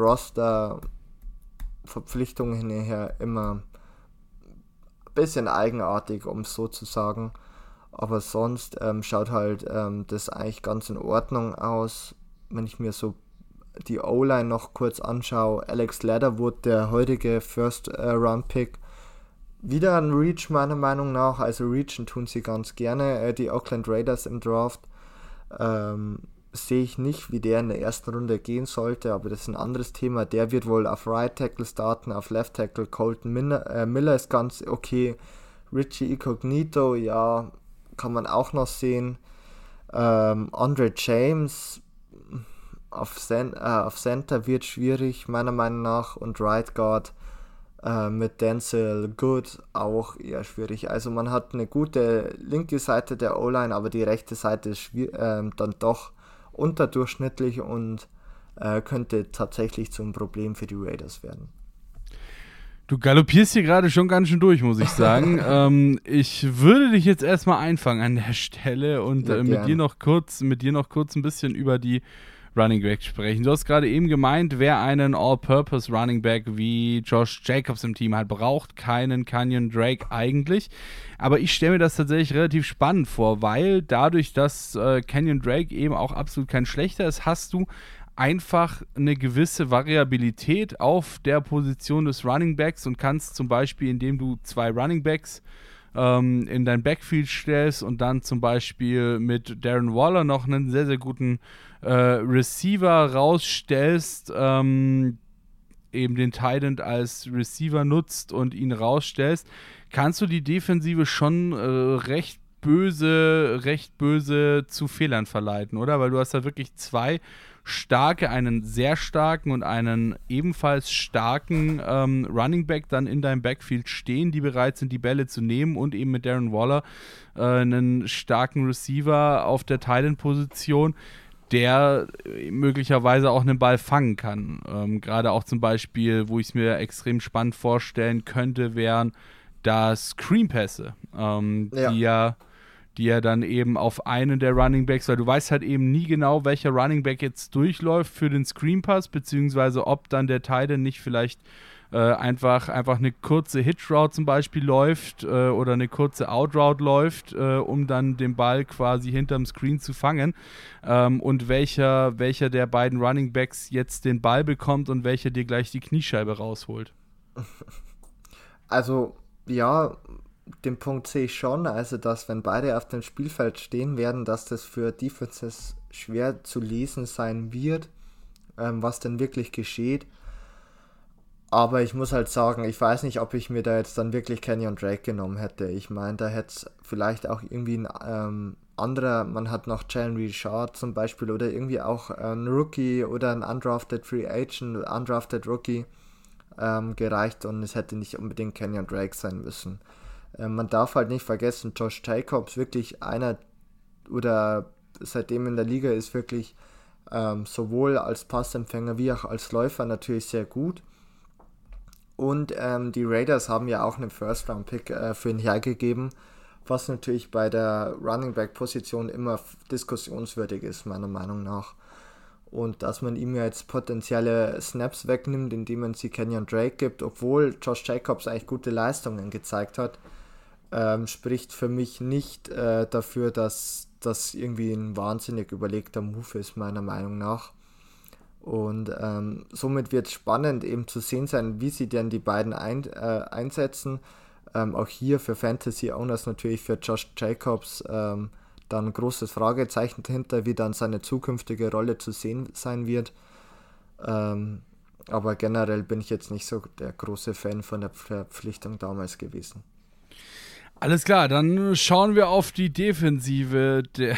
Roster-Verpflichtungen her immer ein bisschen eigenartig, um es so zu sagen. Aber sonst ähm, schaut halt ähm, das eigentlich ganz in Ordnung aus. Wenn ich mir so die O-Line noch kurz anschaue, Alex Leatherwood, der heutige First-Round-Pick, wieder ein Reach meiner Meinung nach, also reachen tun sie ganz gerne, äh, die Oakland Raiders im Draft. Ähm, sehe ich nicht, wie der in der ersten Runde gehen sollte, aber das ist ein anderes Thema. Der wird wohl auf Right Tackle starten, auf Left Tackle Colton Miller, äh, Miller ist ganz okay. Richie Incognito, ja, kann man auch noch sehen. Ähm, Andre James auf, Cent, äh, auf Center wird schwierig, meiner Meinung nach, und Right Guard äh, mit Denzel Good auch eher schwierig. Also man hat eine gute linke Seite der O-Line, aber die rechte Seite ist schwier- äh, dann doch unterdurchschnittlich und äh, könnte tatsächlich zum Problem für die Raiders werden. Du galoppierst hier gerade schon ganz schön durch, muss ich sagen. ähm, ich würde dich jetzt erstmal einfangen an der Stelle und ja, äh, mit dir noch kurz, mit dir noch kurz ein bisschen über die Running Back sprechen. Du hast gerade eben gemeint, wer einen All-Purpose Running Back wie Josh Jacobs im Team hat, braucht keinen Kenyon Drake eigentlich. Aber ich stelle mir das tatsächlich relativ spannend vor, weil dadurch, dass äh, Kenyon Drake eben auch absolut kein schlechter ist, hast du einfach eine gewisse Variabilität auf der Position des Running Backs und kannst zum Beispiel, indem du zwei Running Backs ähm, in dein Backfield stellst und dann zum Beispiel mit Darren Waller noch einen sehr, sehr guten äh, Receiver rausstellst, ähm, eben den Tight End als Receiver nutzt und ihn rausstellst, kannst du die Defensive schon äh, recht böse, recht böse zu Fehlern verleiten, oder? Weil du hast da wirklich zwei starke, einen sehr starken und einen ebenfalls starken ähm, Running Back dann in deinem Backfield stehen, die bereit sind, die Bälle zu nehmen, und eben mit Darren Waller äh, einen starken Receiver auf der Tight End Position, der möglicherweise auch einen Ball fangen kann. Ähm, gerade auch zum Beispiel, wo ich es mir extrem spannend vorstellen könnte, wären da Screenpässe, ähm, ja. die ja die ja dann eben auf einen der Running Backs, weil du weißt halt eben nie genau, welcher Running Back jetzt durchläuft für den Screen Pass, beziehungsweise ob dann der Tight End nicht vielleicht äh, einfach, einfach eine kurze Hitch Route zum Beispiel läuft äh, oder eine kurze Out Route läuft, äh, um dann den Ball quasi hinterm Screen zu fangen, ähm, und welcher, welcher der beiden Running Backs jetzt den Ball bekommt und welcher dir gleich die Kniescheibe rausholt. Also, ja, den Punkt sehe ich schon, also dass, wenn beide auf dem Spielfeld stehen werden, dass das für Defenses schwer zu lesen sein wird, ähm, was denn wirklich geschieht. Aber ich muss halt sagen, ich weiß nicht, ob ich mir da jetzt dann wirklich Kenyon Drake genommen hätte. Ich meine, da hätte es vielleicht auch irgendwie ein ähm, anderer, man hat noch Jalen Richard zum Beispiel, oder irgendwie auch ein Rookie oder ein undrafted Free Agent, undrafted Rookie ähm, gereicht, und es hätte nicht unbedingt Kenyon Drake sein müssen. Man darf halt nicht vergessen, Josh Jacobs, wirklich einer, oder seitdem in der Liga ist, wirklich ähm, sowohl als Passempfänger wie auch als Läufer natürlich sehr gut. Und ähm, die Raiders haben ja auch einen First-Round-Pick äh, für ihn hergegeben, was natürlich bei der Running-Back-Position immer diskussionswürdig ist, meiner Meinung nach. Und dass man ihm ja jetzt potenzielle Snaps wegnimmt, indem man sie Kenyon Drake gibt, obwohl Josh Jacobs eigentlich gute Leistungen gezeigt hat, ähm, spricht für mich nicht äh, dafür, dass das irgendwie ein wahnsinnig überlegter Move ist, meiner Meinung nach. Und ähm, somit wird es spannend eben zu sehen sein, wie sie denn die beiden ein, äh, einsetzen. Ähm, auch hier für Fantasy-Owners natürlich für Josh Jacobs ähm, dann ein großes Fragezeichen dahinter, wie dann seine zukünftige Rolle zu sehen sein wird. Ähm, aber generell bin ich jetzt nicht so der große Fan von der Verpflichtung damals gewesen. Alles klar, dann schauen wir auf die Defensive der,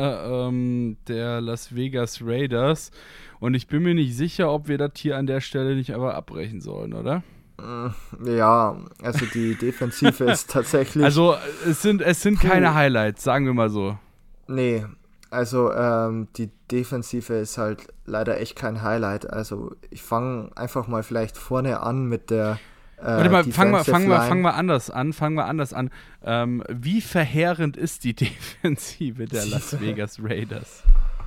ähm, der Las Vegas Raiders. Und ich bin mir nicht sicher, ob wir das hier an der Stelle nicht aber abbrechen sollen, oder? Ja, also die Defensive ist tatsächlich... Also es sind, es sind keine Highlights, sagen wir mal so. Nee, also ähm, die Defensive ist halt leider echt kein Highlight. Also ich fange einfach mal vielleicht vorne an mit der äh, Warte mal, fangen wir, fangen, wir, fangen wir anders an, fangen wir anders an. Ähm, wie verheerend ist die Defensive der Las Vegas Raiders?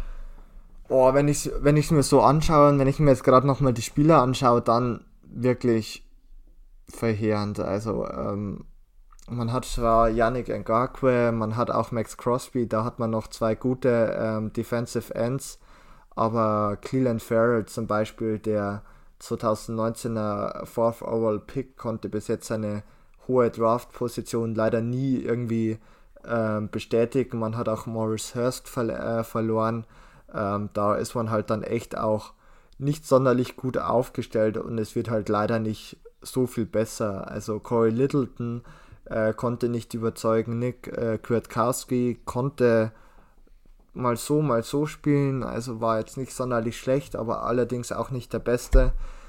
Oh, wenn ich es wenn mir so anschaue und wenn ich mir jetzt gerade nochmal die Spieler anschaue, dann wirklich verheerend. Also ähm, man hat zwar Yannick Ngakoue, man hat auch Max Crosby, da hat man noch zwei gute ähm, Defensive Ends, aber Clelin Ferrell zum Beispiel, der zwanzig neunzehner Fourth Overall Pick, konnte bis jetzt seine hohe Draft-Position leider nie irgendwie ähm, bestätigen. Man hat auch Maurice Hurst ver- äh, verloren. Ähm, da ist man halt dann echt auch nicht sonderlich gut aufgestellt, und es wird halt leider nicht so viel besser. Also Corey Littleton äh, konnte nicht überzeugen, Nick äh, Kwiatkowski konnte mal so, mal so spielen, also war jetzt nicht sonderlich schlecht, aber allerdings auch nicht der Beste.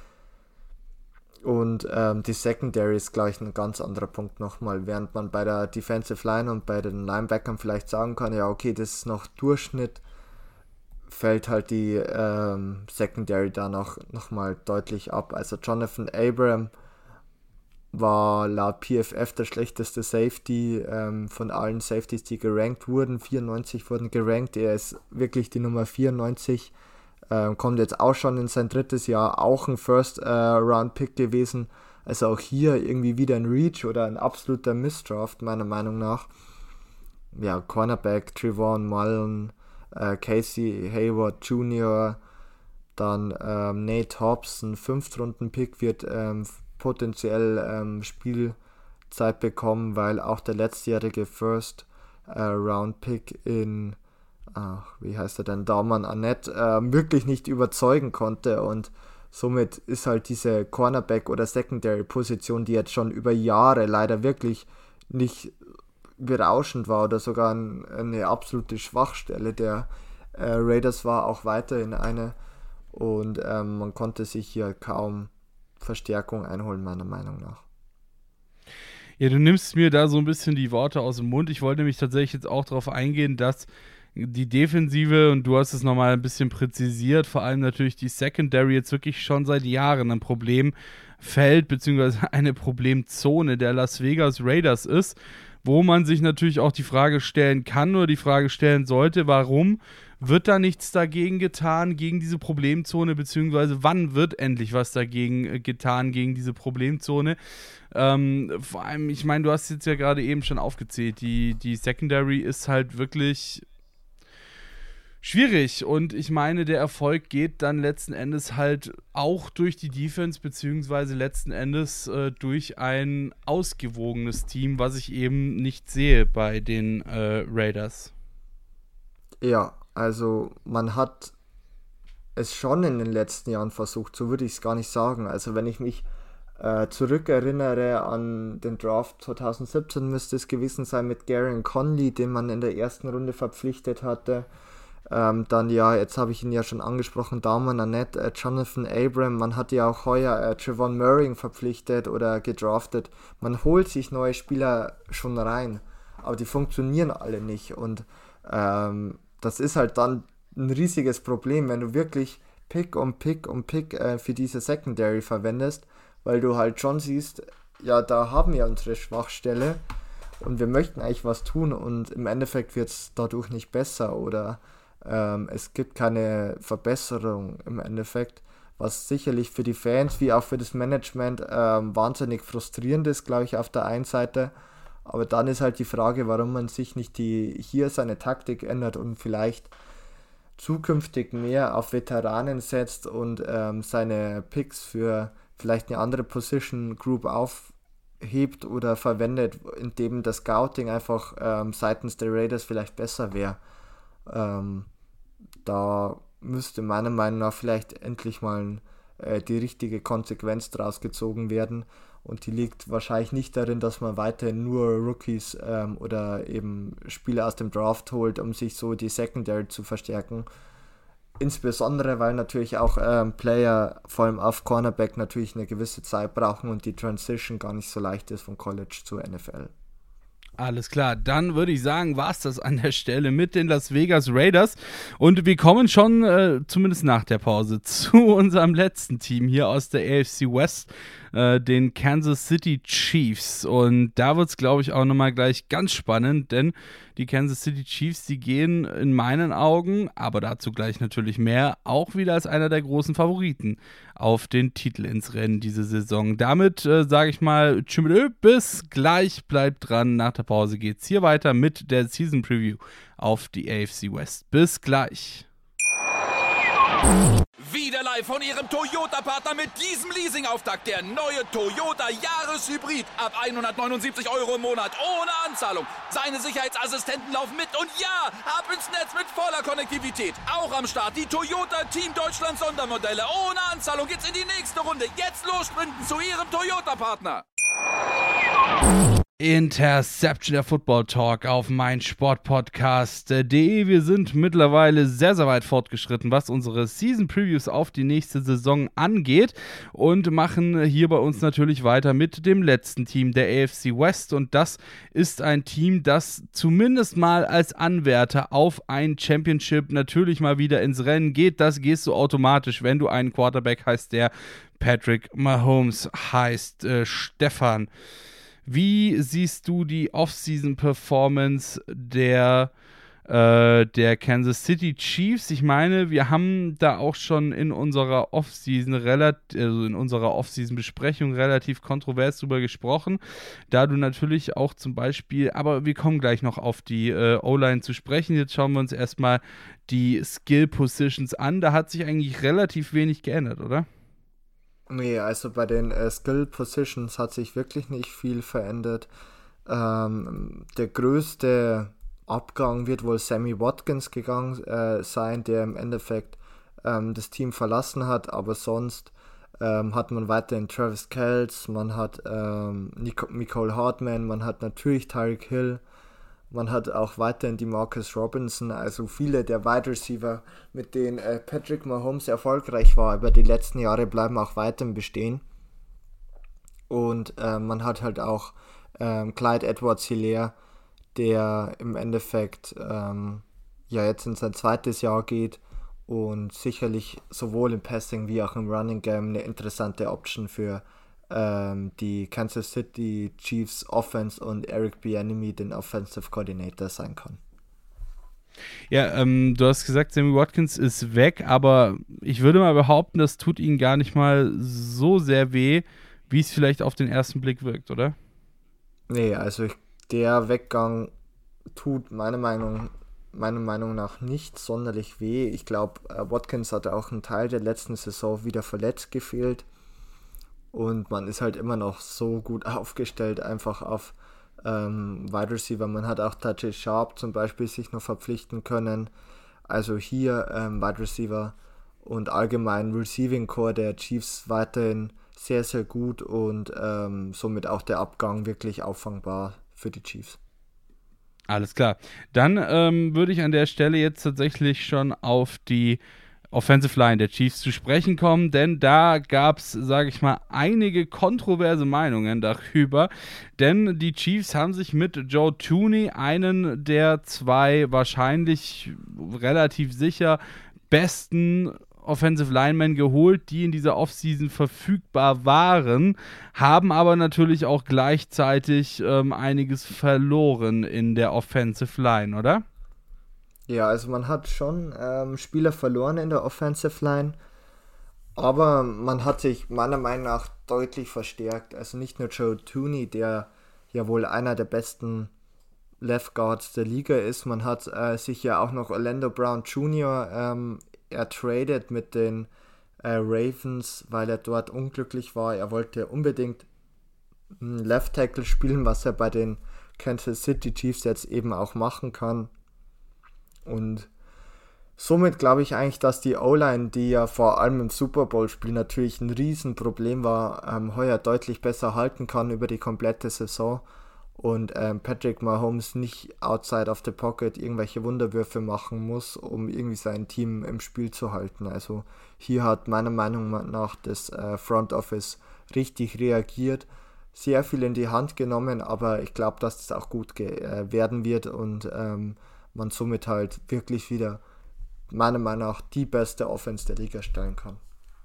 Und ähm, die Secondary ist gleich ein ganz anderer Punkt nochmal, während man bei der Defensive Line und bei den Linebackern vielleicht sagen kann, ja okay, das ist noch Durchschnitt, fällt halt die ähm, Secondary da noch, noch mal deutlich ab. Also Jonathan Abram war laut P F F der schlechteste Safety ähm, von allen Safeties, die gerankt wurden. vierundneunzig wurden gerankt, er ist wirklich die Nummer vierundneunzig. Ähm, kommt jetzt auch schon in sein drittes Jahr, auch ein First-Round-Pick äh, gewesen. Also auch hier irgendwie wieder ein Reach oder ein absoluter Missdraft, meiner Meinung nach. Ja, Cornerback, Trevon Mullen, äh, Casey Hayward Junior, dann ähm, Nate Hobbs, ein Fünftrunden-Pick, wird ähm, potenziell ähm, Spielzeit bekommen, weil auch der letztjährige First-Round-Pick äh, in Ach, wie heißt er denn, Daumann Annette, äh, wirklich nicht überzeugen konnte, und somit ist halt diese Cornerback- oder Secondary-Position, die jetzt schon über Jahre leider wirklich nicht berauschend war oder sogar ein, eine absolute Schwachstelle der äh, Raiders war, auch weiterhin eine. Und ähm, man konnte sich hier kaum Verstärkung einholen, meiner Meinung nach. Ja, du nimmst mir da so ein bisschen die Worte aus dem Mund. Ich wollte nämlich tatsächlich jetzt auch darauf eingehen, dass die Defensive, und du hast es nochmal ein bisschen präzisiert, vor allem natürlich die Secondary jetzt wirklich schon seit Jahren ein Problemfeld beziehungsweise eine Problemzone der Las Vegas Raiders ist, wo man sich natürlich auch die Frage stellen kann oder die Frage stellen sollte, warum wird da nichts dagegen getan, gegen diese Problemzone, beziehungsweise wann wird endlich was dagegen äh, getan, gegen diese Problemzone? Ähm, vor allem, ich meine, du hast jetzt ja gerade eben schon aufgezählt, die, die Secondary ist halt wirklich schwierig, und ich meine, der Erfolg geht dann letzten Endes halt auch durch die Defense, beziehungsweise letzten Endes äh, durch ein ausgewogenes Team, was ich eben nicht sehe bei den äh, Raiders. Ja, also man hat es schon in den letzten Jahren versucht, so würde ich es gar nicht sagen. Also wenn ich mich äh, zurückerinnere an den Draft zwanzig siebzehn, müsste es gewesen sein mit Gareon Conley, den man in der ersten Runde verpflichtet hatte. Ähm, dann ja, jetzt habe ich ihn ja schon angesprochen, Damon Arnette, äh, Jonathan Abram, man hat ja auch heuer äh, Trevon Moehrig verpflichtet oder gedraftet. Man holt sich neue Spieler schon rein, aber die funktionieren alle nicht, und ähm, das ist halt dann ein riesiges Problem, wenn du wirklich Pick um Pick um Pick äh, für diese Secondary verwendest, weil du halt schon siehst, ja, da haben wir unsere Schwachstelle und wir möchten eigentlich was tun, und im Endeffekt wird es dadurch nicht besser oder ähm, es gibt keine Verbesserung im Endeffekt, was sicherlich für die Fans wie auch für das Management ähm, wahnsinnig frustrierend ist, glaube ich, auf der einen Seite. Aber dann ist halt die Frage, warum man sich nicht die hier seine Taktik ändert und vielleicht zukünftig mehr auf Veteranen setzt und ähm, seine Picks für vielleicht eine andere Position Group aufhebt oder verwendet, indem das Scouting einfach ähm, seitens der Raiders vielleicht besser wäre. Ähm, da müsste meiner Meinung nach vielleicht endlich mal äh, die richtige Konsequenz draus gezogen werden. Und die liegt wahrscheinlich nicht darin, dass man weiterhin nur Rookies ähm, oder eben Spieler aus dem Draft holt, um sich so die Secondary zu verstärken. Insbesondere, weil natürlich auch ähm, Player, vor allem auf Cornerback, natürlich eine gewisse Zeit brauchen und die Transition gar nicht so leicht ist von College zu N F L. Alles klar, dann würde ich sagen, war es das an der Stelle mit den Las Vegas Raiders, und wir kommen schon, äh, zumindest nach der Pause, zu unserem letzten Team hier aus der A F C West, äh, den Kansas City Chiefs, und da wird es, glaube ich, auch nochmal gleich ganz spannend, denn die Kansas City Chiefs, die gehen in meinen Augen, aber dazu gleich natürlich mehr, auch wieder als einer der großen Favoriten auf den Titel ins Rennen diese Saison. Damit äh, sage ich mal, tschüss, bis gleich, bleibt dran, nach der Pause geht's hier weiter mit der Season Preview auf die A F C West. Bis gleich. Wieder live von Ihrem Toyota-Partner mit diesem Leasing-Auftakt. Der neue Toyota Jahreshybrid. Ab hundertneunundsiebzig Euro im Monat. Ohne Anzahlung. Seine Sicherheitsassistenten laufen mit. Und ja, ab ins Netz mit voller Konnektivität. Auch am Start die Toyota Team Deutschland Sondermodelle. Ohne Anzahlung geht's in die nächste Runde. Jetzt los sprinten zu Ihrem Toyota-Partner. Interception, der Football Talk auf meinsportpodcast punkt de. Wir sind mittlerweile sehr, sehr weit fortgeschritten, was unsere Season Previews auf die nächste Saison angeht, und machen hier bei uns natürlich weiter mit dem letzten Team der A F C West, und das ist ein Team, das zumindest mal als Anwärter auf ein Championship natürlich mal wieder ins Rennen geht. Das gehst du automatisch, wenn du einen Quarterback hast, der Patrick Mahomes heißt. Äh, Stefan, wie siehst du die Off-Season-Performance der, äh, der Kansas City Chiefs? Ich meine, wir haben da auch schon in unserer Off-Season relativ, also in unserer Off-Season-Besprechung relativ kontrovers drüber gesprochen, da du natürlich auch zum Beispiel, aber wir kommen gleich noch auf die äh, O-Line zu sprechen. Jetzt schauen wir uns erstmal die Skill-Positions an. Da hat sich eigentlich relativ wenig geändert, oder? Nee, also bei den äh, Skill Positions hat sich wirklich nicht viel verändert. Ähm, der größte Abgang wird wohl Sammy Watkins gegangen äh, sein, der im Endeffekt ähm, das Team verlassen hat, aber sonst ähm, hat man weiterhin Travis Kelce, man hat ähm, Nico, Mecole Hardman, man hat natürlich Tyreek Hill, man hat auch weiterhin die Marcus Robinson, also viele der Wide Receiver, mit denen äh, Patrick Mahomes erfolgreich war über die letzten Jahre, bleiben auch weiterhin bestehen. Und äh, man hat halt auch ähm, Clyde Edwards-Helaire, der im Endeffekt ähm, ja jetzt in sein zweites Jahr geht und sicherlich sowohl im Passing wie auch im Running Game eine interessante Option für ähm, die Kansas City Chiefs Offense und Eric Bieniemy, den Offensive Coordinator, sein kann. Ja, ähm, du hast gesagt, Sammy Watkins ist weg, aber ich würde mal behaupten, das tut ihm gar nicht mal so sehr weh, wie es vielleicht auf den ersten Blick wirkt, oder? Nee, also ich, der Weggang tut meiner Meinung, meiner Meinung nach nicht sonderlich weh. Ich glaube, äh, Watkins hatte auch einen Teil der letzten Saison wieder verletzt gefehlt und man ist halt immer noch so gut aufgestellt, einfach auf ähm, Wide Receiver. Man hat auch Tajae Sharp zum Beispiel sich noch verpflichten können. Also hier ähm, Wide Receiver und allgemein Receiving Core der Chiefs weiterhin sehr, sehr gut und ähm, somit auch der Abgang wirklich auffangbar für die Chiefs. Alles klar. Dann ähm, würde ich an der Stelle jetzt tatsächlich schon auf die Offensive Line der Chiefs zu sprechen kommen, denn da gab es, sage ich mal, einige kontroverse Meinungen darüber, denn die Chiefs haben sich mit Joe Thuney einen der zwei wahrscheinlich relativ sicher besten Offensive Linemen geholt, die in dieser Offseason verfügbar waren, haben aber natürlich auch gleichzeitig ähm, einiges verloren in der Offensive Line, oder? Ja, also man hat schon ähm, Spieler verloren in der Offensive Line, aber man hat sich meiner Meinung nach deutlich verstärkt. Also nicht nur Joe Thuney, der ja wohl einer der besten Left Guards der Liga ist, man hat äh, sich ja auch noch Orlando Brown Junior ähm, er tradet mit den äh, Ravens, weil er dort unglücklich war. Er wollte unbedingt einen Left Tackle spielen, was er bei den Kansas City Chiefs jetzt eben auch machen kann. Und somit glaube ich eigentlich, dass die O-Line, die ja vor allem im Super Bowl-Spiel natürlich ein Riesenproblem war, ähm, heuer deutlich besser halten kann über die komplette Saison. Und ähm, Patrick Mahomes nicht outside of the pocket irgendwelche Wunderwürfe machen muss, um irgendwie sein Team im Spiel zu halten. Also hier hat meiner Meinung nach das äh, Front Office richtig reagiert, sehr viel in die Hand genommen, aber ich glaube, dass das auch gut ge- äh, werden wird und ähm, man somit halt wirklich wieder meiner Meinung nach die beste Offense der Liga stellen kann.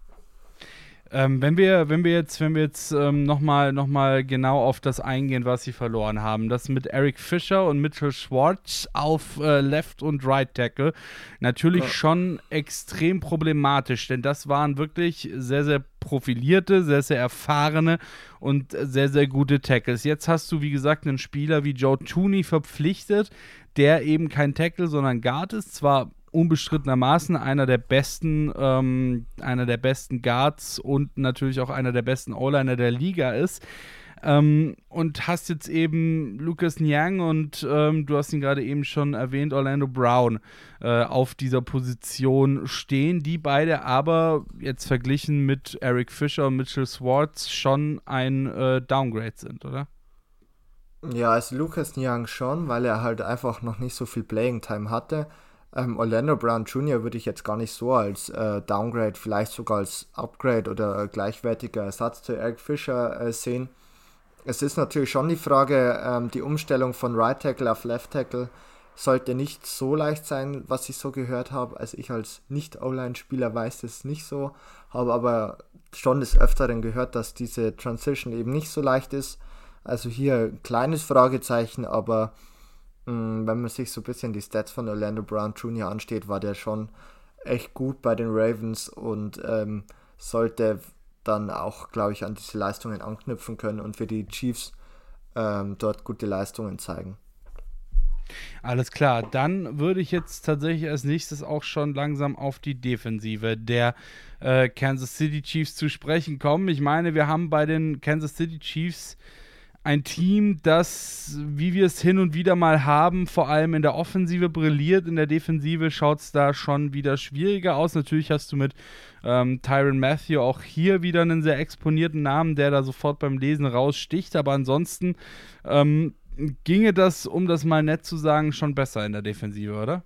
Ähm, wenn wir, wenn wir jetzt, wenn wir jetzt ähm, nochmal noch mal genau auf das eingehen, was sie verloren haben, das mit Eric Fisher und Mitchell Schwartz auf äh, Left und Right Tackle, natürlich ja. schon extrem problematisch, denn das waren wirklich sehr, sehr profilierte, sehr, sehr erfahrene und sehr, sehr gute Tackles. Jetzt hast du, wie gesagt, einen Spieler wie Joe Thuney verpflichtet, der eben kein Tackle, sondern Guard ist, zwar unbestrittenermaßen einer der besten, ähm, einer der besten Guards und natürlich auch einer der besten O-Liner der Liga ist. Ähm, und hast jetzt eben Lucas Niang und ähm, du hast ihn gerade eben schon erwähnt, Orlando Brown äh, auf dieser Position stehen, die beide aber jetzt verglichen mit Eric Fisher und Mitchell Schwartz schon ein äh, Downgrade sind, oder? Ja, also Lucas Niang schon, weil er halt einfach noch nicht so viel Playing Time hatte. Ähm, Orlando Brown Junior würde ich jetzt gar nicht so als äh, Downgrade, vielleicht sogar als Upgrade oder äh, gleichwertiger Ersatz zu Eric Fisher äh, sehen. Es ist natürlich schon die Frage, ähm, die Umstellung von Right Tackle auf Left Tackle sollte nicht so leicht sein, was ich so gehört habe. Also ich als Nicht-O-Line-Spieler weiß das nicht so, habe aber schon des Öfteren gehört, dass diese Transition eben nicht so leicht ist. Also hier ein kleines Fragezeichen, aber wenn man sich so ein bisschen die Stats von Orlando Brown Junior ansteht, war der schon echt gut bei den Ravens und ähm, sollte dann auch, glaube ich, an diese Leistungen anknüpfen können und für die Chiefs ähm, dort gute Leistungen zeigen. Alles klar, dann würde ich jetzt tatsächlich als nächstes auch schon langsam auf die Defensive der äh, Kansas City Chiefs zu sprechen kommen. Ich meine, wir haben bei den Kansas City Chiefs ein Team, das, wie wir es hin und wieder mal haben, vor allem in der Offensive brilliert, in der Defensive schaut es da schon wieder schwieriger aus. Natürlich hast du mit ähm, Tyrann Mathieu auch hier wieder einen sehr exponierten Namen, der da sofort beim Lesen raussticht, aber ansonsten ähm, ginge das, um das mal nett zu sagen, schon besser in der Defensive, oder?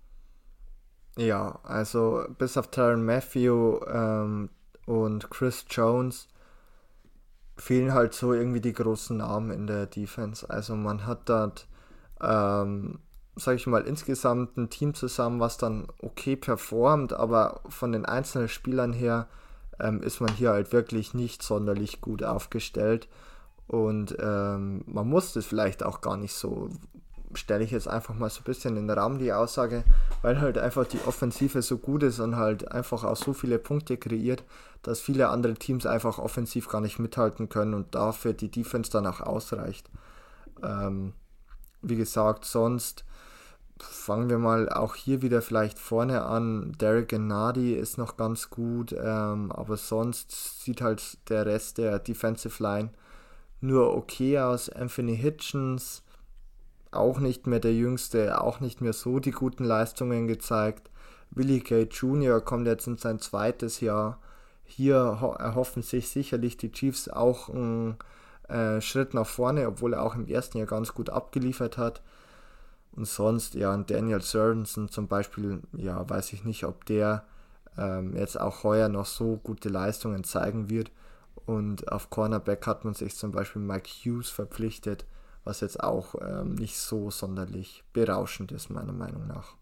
Ja, also bis auf Tyrann Mathieu ähm, und Chris Jones fehlen halt so irgendwie die großen Namen in der Defense. Also man hat dort, ähm, sag ich mal, insgesamt ein Team zusammen, was dann okay performt, aber von den einzelnen Spielern her ähm, ist man hier halt wirklich nicht sonderlich gut aufgestellt. Und ähm, man muss das vielleicht auch gar nicht so, stelle ich jetzt einfach mal so ein bisschen in den Raum, die Aussage, weil halt einfach die Offensive so gut ist und halt einfach auch so viele Punkte kreiert, dass viele andere Teams einfach offensiv gar nicht mithalten können und dafür die Defense dann auch ausreicht. Ähm, wie gesagt, sonst fangen wir mal auch hier wieder vielleicht vorne an. Derek Nnadi ist noch ganz gut, ähm, aber sonst sieht halt der Rest der Defensive Line nur okay aus. Anthony Hitchens auch nicht mehr der Jüngste, auch nicht mehr so die guten Leistungen gezeigt. Willie Gay Junior kommt jetzt in sein zweites Jahr. Hier ho- erhoffen sich sicherlich die Chiefs auch einen äh, Schritt nach vorne, obwohl er auch im ersten Jahr ganz gut abgeliefert hat. Und sonst, ja, Daniel Sorensen zum Beispiel, ja, weiß ich nicht, ob der ähm, jetzt auch heuer noch so gute Leistungen zeigen wird. Und auf Cornerback hat man sich zum Beispiel Mike Hughes verpflichtet, was jetzt auch ähm, nicht so sonderlich berauschend ist, meiner Meinung nach.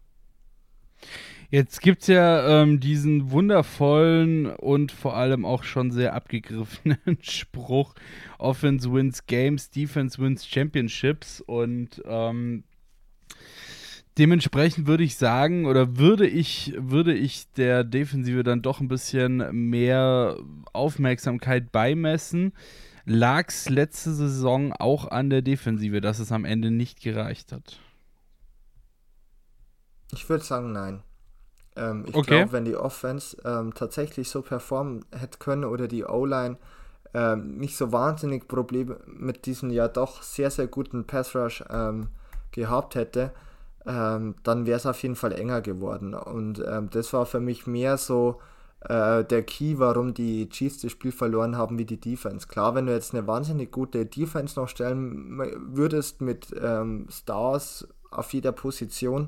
Jetzt gibt es ja ähm, diesen wundervollen und vor allem auch schon sehr abgegriffenen Spruch: Offense wins Games, Defense wins Championships. Und ähm, dementsprechend würde ich sagen, oder würde ich, würde ich der Defensive dann doch ein bisschen mehr Aufmerksamkeit beimessen. Lag es letzte Saison auch an der Defensive, dass es am Ende nicht gereicht hat? Ich würde sagen, nein. Ähm, ich Okay. glaube, wenn die Offense ähm, tatsächlich so performen hätte können oder die O-Line ähm, nicht so wahnsinnig Probleme mit diesem ja doch sehr, sehr guten Pass-Rush ähm, gehabt hätte, ähm, dann wäre es auf jeden Fall enger geworden. Und ähm, das war für mich mehr so äh, der Key, warum die Chiefs das Spiel verloren haben, wie die Defense. Klar, wenn du jetzt eine wahnsinnig gute Defense noch stellen würdest mit ähm, Stars auf jeder Position,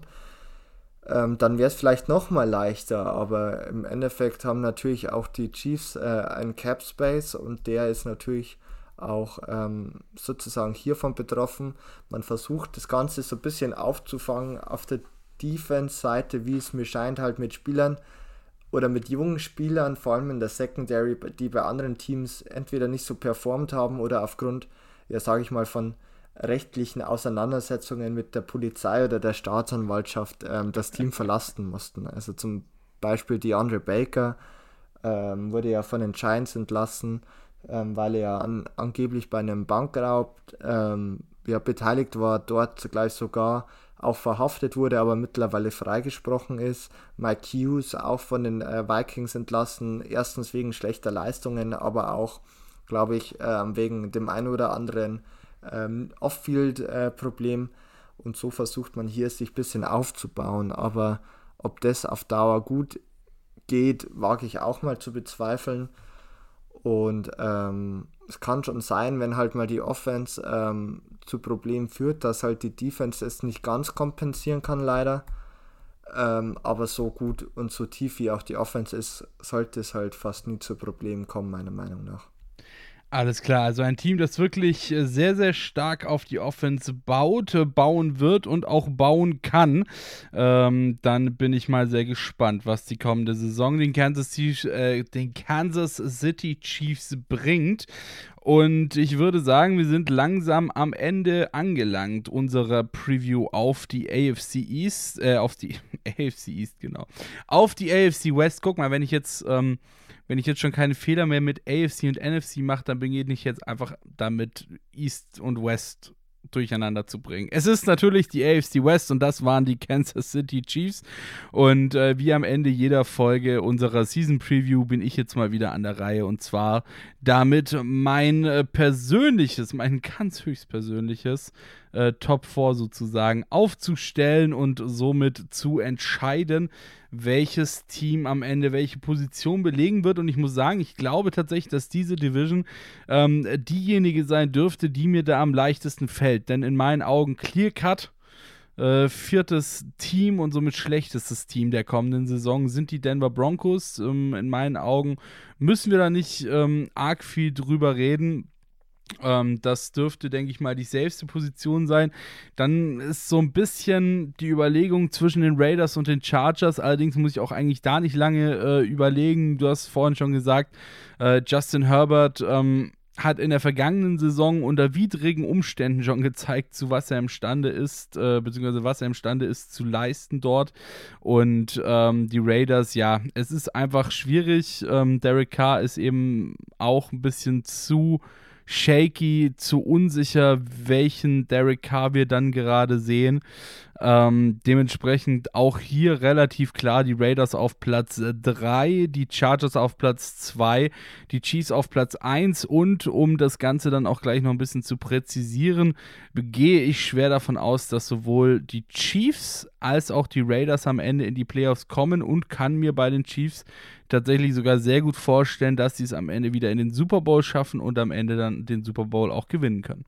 ähm, dann wäre es vielleicht nochmal leichter, aber im Endeffekt haben natürlich auch die Chiefs äh, einen Cap Space und der ist natürlich auch ähm, sozusagen hiervon betroffen. Man versucht das Ganze so ein bisschen aufzufangen auf der Defense-Seite, wie es mir scheint, halt mit Spielern oder mit jungen Spielern, vor allem in der Secondary, die bei anderen Teams entweder nicht so performt haben oder aufgrund, ja sage ich mal, von rechtlichen Auseinandersetzungen mit der Polizei oder der Staatsanwaltschaft ähm, das Team verlassen mussten. Also zum Beispiel DeAndre Baker ähm, wurde ja von den Giants entlassen, ähm, weil er an, angeblich bei einem Bankraub ähm, ja, beteiligt war, dort gleich sogar auch verhaftet wurde, aber mittlerweile freigesprochen ist. Mike Hughes auch von den äh, Vikings entlassen, erstens wegen schlechter Leistungen, aber auch, glaube ich, äh, wegen dem ein oder anderen ähm, Off-Field-Problem. Äh, und so versucht man hier sich ein bisschen aufzubauen, aber ob das auf Dauer gut geht, wage ich auch mal zu bezweifeln. Und ähm, es kann schon sein, wenn halt mal die Offense ähm, zu Problemen führt, dass halt die Defense es nicht ganz kompensieren kann, leider. Ähm, aber so gut und so tief wie auch die Offense ist, sollte es halt fast nie zu Problemen kommen, meiner Meinung nach. Alles klar, also ein Team, das wirklich sehr, sehr stark auf die Offense baut, bauen wird und auch bauen kann. Ähm, dann bin ich mal sehr gespannt, was die kommende Saison den Kansas City, äh, den Kansas City Chiefs bringt. Und ich würde sagen, wir sind langsam am Ende angelangt unserer Preview auf die A F C East, äh, auf die A F C East, genau, auf die A F C West. Guck mal, wenn ich jetzt ähm, Wenn ich jetzt schon keine Fehler mehr mit A F C und N F C mache, dann beginne ich jetzt einfach damit East und West durcheinander zu bringen. Es ist natürlich die A F C West und das waren die Kansas City Chiefs. Und äh, wie am Ende jeder Folge unserer Season Preview bin ich jetzt mal wieder an der Reihe und zwar damit mein äh, persönliches, mein ganz höchstpersönliches äh, Top vier sozusagen aufzustellen und somit zu entscheiden, welches Team am Ende welche Position belegen wird. Und ich muss sagen, ich glaube tatsächlich, dass diese Division ähm, diejenige sein dürfte, die mir da am leichtesten fällt. Denn in meinen Augen Clear Cut, äh, viertes Team und somit schlechtestes Team der kommenden Saison sind die Denver Broncos. Ähm, in meinen Augen müssen wir da nicht ähm, arg viel drüber reden. Ähm, das dürfte, denke ich mal, die safeste Position sein. Dann ist so ein bisschen die Überlegung zwischen den Raiders und den Chargers. Allerdings muss ich auch eigentlich da nicht lange äh, überlegen. Du hast vorhin schon gesagt, äh, Justin Herbert ähm, hat in der vergangenen Saison unter widrigen Umständen schon gezeigt, zu was er imstande ist, äh, beziehungsweise was er imstande ist zu leisten dort. Und ähm, die Raiders, ja, es ist einfach schwierig. Ähm, Derek Carr ist eben auch ein bisschen zu shaky, zu unsicher, welchen Derek Carr wir dann gerade sehen. Ähm, dementsprechend auch hier relativ klar die Raiders auf Platz drei, die Chargers auf Platz zwei, die Chiefs auf Platz eins und um das Ganze dann auch gleich noch ein bisschen zu präzisieren, gehe ich schwer davon aus, dass sowohl die Chiefs als auch die Raiders am Ende in die Playoffs kommen und kann mir bei den Chiefs tatsächlich sogar sehr gut vorstellen, dass sie es am Ende wieder in den Super Bowl schaffen und am Ende dann den Super Bowl auch gewinnen können.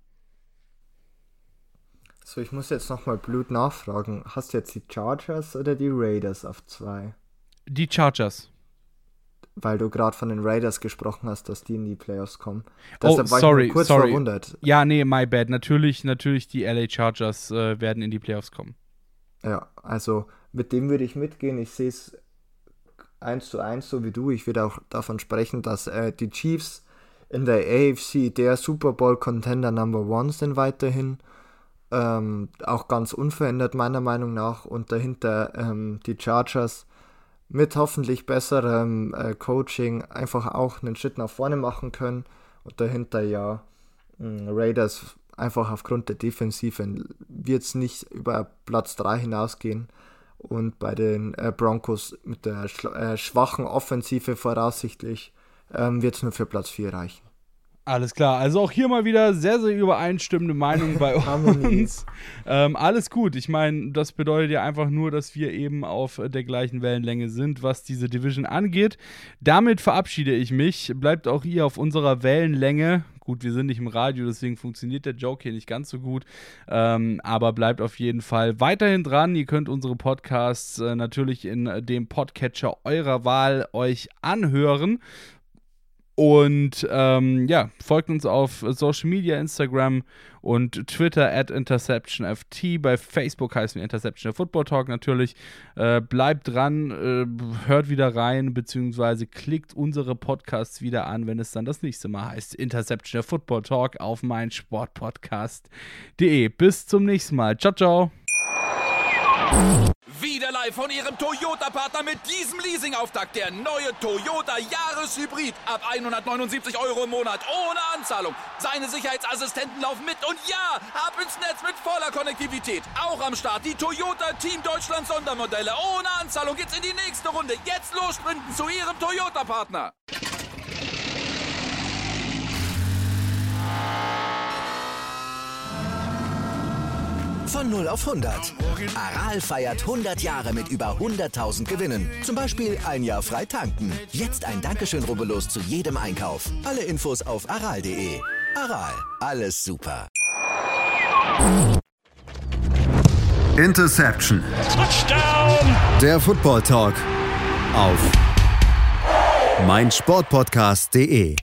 So, ich muss jetzt nochmal blöd nachfragen. Hast du jetzt die Chargers oder die Raiders auf zwei? Die Chargers. Weil du gerade von den Raiders gesprochen hast, dass die in die Playoffs kommen. Oh, Deshalb war sorry, ich nur kurz sorry. verwundert. Ja, nee, my bad. Natürlich, natürlich die L A Chargers äh, werden in die Playoffs kommen. Ja, also mit dem würde ich mitgehen. Ich sehe es eins zu eins, so wie du. Ich würde auch davon sprechen, dass äh, die Chiefs in der A F C der Super Bowl Contender Number One sind weiterhin. Ähm, auch ganz unverändert meiner Meinung nach. Und dahinter ähm, die Chargers mit hoffentlich besserem äh, Coaching einfach auch einen Schritt nach vorne machen können. Und dahinter ja mh, Raiders einfach aufgrund der Defensive wird es nicht über Platz drei hinausgehen. Und bei den äh, Broncos mit der schla- äh, schwachen Offensive voraussichtlich ähm, wird es nur für Platz vier reichen. Alles klar, also auch hier mal wieder sehr, sehr übereinstimmende Meinung bei uns. Ähm, alles gut, ich meine, das bedeutet ja einfach nur, dass wir eben auf der gleichen Wellenlänge sind, was diese Division angeht. Damit verabschiede ich mich, bleibt auch ihr auf unserer Wellenlänge. Gut, wir sind nicht im Radio, deswegen funktioniert der Joke hier nicht ganz so gut, ähm, aber bleibt auf jeden Fall weiterhin dran. Ihr könnt unsere Podcasts äh, natürlich in dem Podcatcher eurer Wahl euch anhören. Und ähm, ja, folgt uns auf Social Media, Instagram und Twitter at InterceptionFT. Bei Facebook heißen wir Interception Football Talk natürlich. Äh, bleibt dran, äh, hört wieder rein, beziehungsweise klickt unsere Podcasts wieder an, wenn es dann das nächste Mal heißt Interception Football Talk auf meinsportpodcast punkt de. Bis zum nächsten Mal. Ciao, ciao. Wieder live von Ihrem Toyota-Partner mit diesem Leasing-Auftakt. Der neue Toyota Jahreshybrid. Ab hundertneunundsiebzig Euro im Monat. Ohne Anzahlung. Seine Sicherheitsassistenten laufen mit. Und ja, ab ins Netz mit voller Konnektivität. Auch am Start die Toyota Team Deutschland Sondermodelle. Ohne Anzahlung geht's in die nächste Runde. Jetzt los sprinten zu Ihrem Toyota-Partner. Von null auf hundert. Aral feiert hundert Jahre mit über hunderttausend Gewinnen. Zum Beispiel ein Jahr frei tanken. Jetzt ein Dankeschön, rubbellos zu jedem Einkauf. Alle Infos auf aral punkt de. Aral, alles super. Interception. Touchdown! Der Football Talk auf meinsportpodcast punkt de.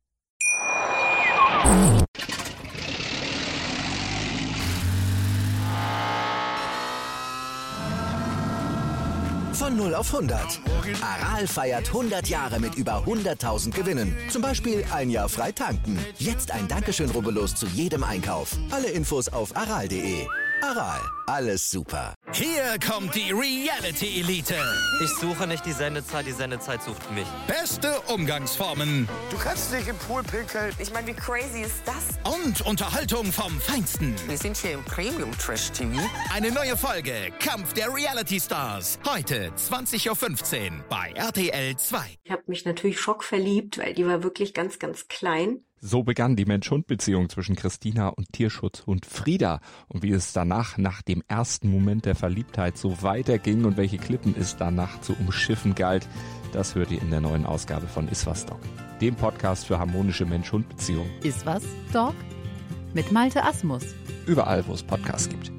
Von null auf hundert. Aral feiert hundert Jahre mit über hunderttausend Gewinnen. Zum Beispiel ein Jahr frei tanken. Jetzt ein Dankeschön, rubbellos zu jedem Einkauf. Alle Infos auf aral punkt de. Aral, alles super. Hier kommt die Reality Elite. Ich suche nicht die Sendezeit, die Sendezeit sucht mich. Beste Umgangsformen. Du kannst nicht im Pool pinkeln. Ich meine, wie crazy ist das? Und Unterhaltung vom Feinsten. Wir sind hier im Premium-Trash-T V. Eine neue Folge Kampf der Reality Stars. Heute zwanzig Uhr fünfzehn bei R T L zwei. Ich habe mich natürlich schockverliebt, weil die war wirklich ganz, ganz klein. So begann die Mensch-Hund-Beziehung zwischen Christina und Tierschutzhund Frieda. Und wie es danach, nach dem ersten Moment der Verliebtheit, so weiterging und welche Klippen es danach zu umschiffen galt, das hört ihr in der neuen Ausgabe von Iswas Dog, dem Podcast für harmonische Mensch-Hund-Beziehungen. Iswas Dog? Mit Malte Asmus. Überall, wo es Podcasts gibt.